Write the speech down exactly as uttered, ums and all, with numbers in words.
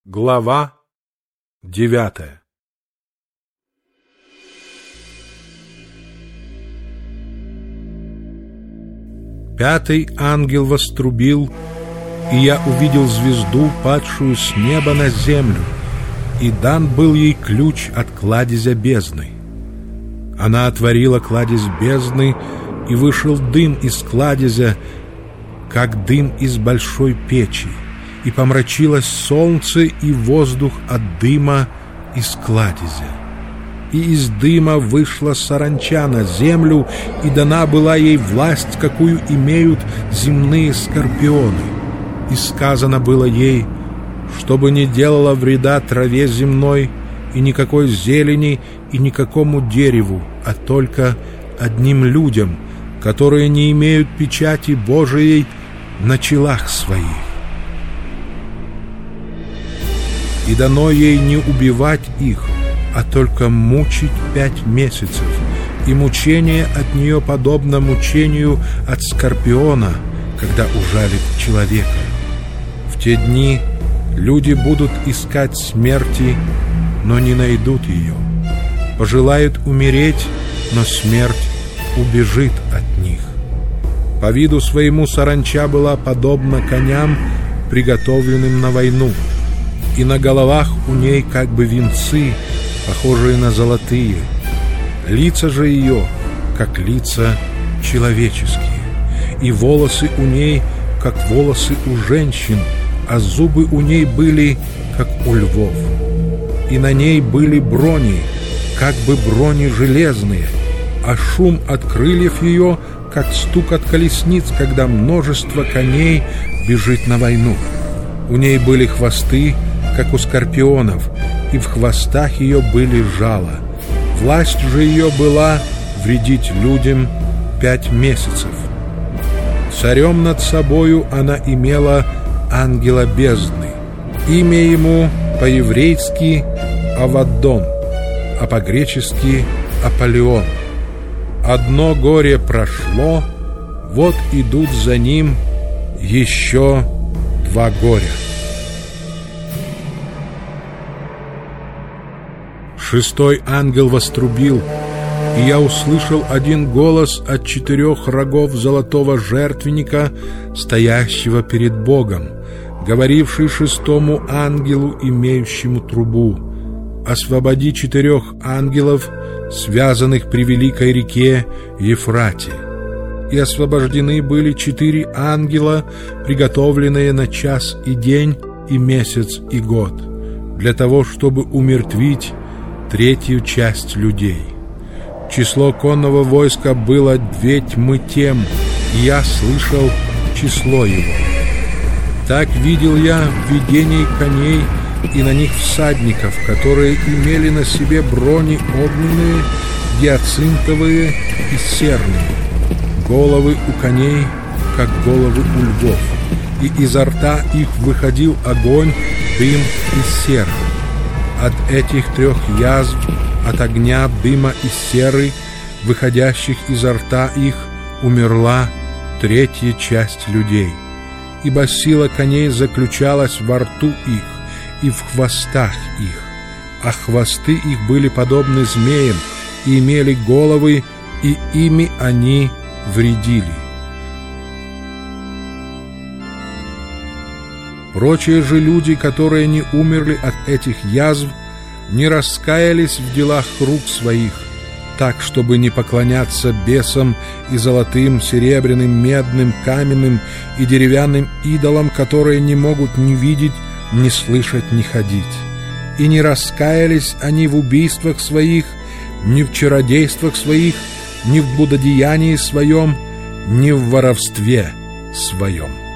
Глава девятая. Пятый ангел вострубил, и я увидел звезду, падшую с неба на землю, и дан был ей ключ от кладезя бездны. Она отворила кладезь бездны, и вышел дым из кладезя, как дым из большой печи, и помрачилось солнце и воздух от дыма из кладезя. И из дыма вышла саранча на землю, и дана была ей власть, какую имеют земные скорпионы. И сказано было ей, чтобы не делала вреда траве земной, и никакой зелени, и никакому дереву, а только одним людям, которые не имеют печати Божией на челах своих. И дано ей не убивать их, а только мучить пять месяцев, и мучение от нее подобно мучению от скорпиона, когда ужалит человека. В те дни люди будут искать смерти, но не найдут ее, пожелают умереть, но смерть убежит от них. По виду своему саранча была подобна коням, приготовленным на войну, и на головах у ней как бы венцы, похожие на золотые. Лица же ее, как лица человеческие, и волосы у ней, как волосы у женщин, а зубы у ней были, как у львов. И на ней были брони, как бы брони железные, а шум от крыльев ее, как стук от колесниц, когда множество коней бежит на войну. У ней были хвосты, как у скорпионов, и в хвостах ее были жала. Власть же ее была вредить людям пять месяцев. Царем над собою она имела ангела бездны. Имя ему по-еврейски Аваддон, а по-гречески Аполеон. Одно горе прошло, вот идут за ним еще два горя. Шестой ангел вострубил, и я услышал один голос от четырех рогов золотого жертвенника, стоящего перед Богом, говоривший шестому ангелу, имеющему трубу: «Освободи четырех ангелов, связанных при великой реке Ефрате». И освобождены были четыре ангела, приготовленные на час и день, и месяц, и год, для того, чтобы умертвить третью часть людей. Число конного войска было две тьмы тем, и я слышал число его. Так видел я в видении коней и на них всадников, которые имели на себе брони огненные, гиацинтовые и серные. Головы у коней, как головы у львов, и изо рта их выходил огонь, дым и сера. От этих трех язв, от огня, дыма и серы, выходящих изо рта их, умерла третья часть людей. Ибо сила коней заключалась во рту их и в хвостах их, а хвосты их были подобны змеям и имели головы, и ими они вредили. Прочие же люди, которые не умерли от этих язв, не раскаялись в делах рук своих, так, чтобы не поклоняться бесам и золотым, серебряным, медным, каменным и деревянным идолам, которые не могут ни видеть, ни слышать, ни ходить. И не раскаялись они в убийствах своих, ни в чародействах своих, ни в блудодеянии своем, ни в воровстве своем.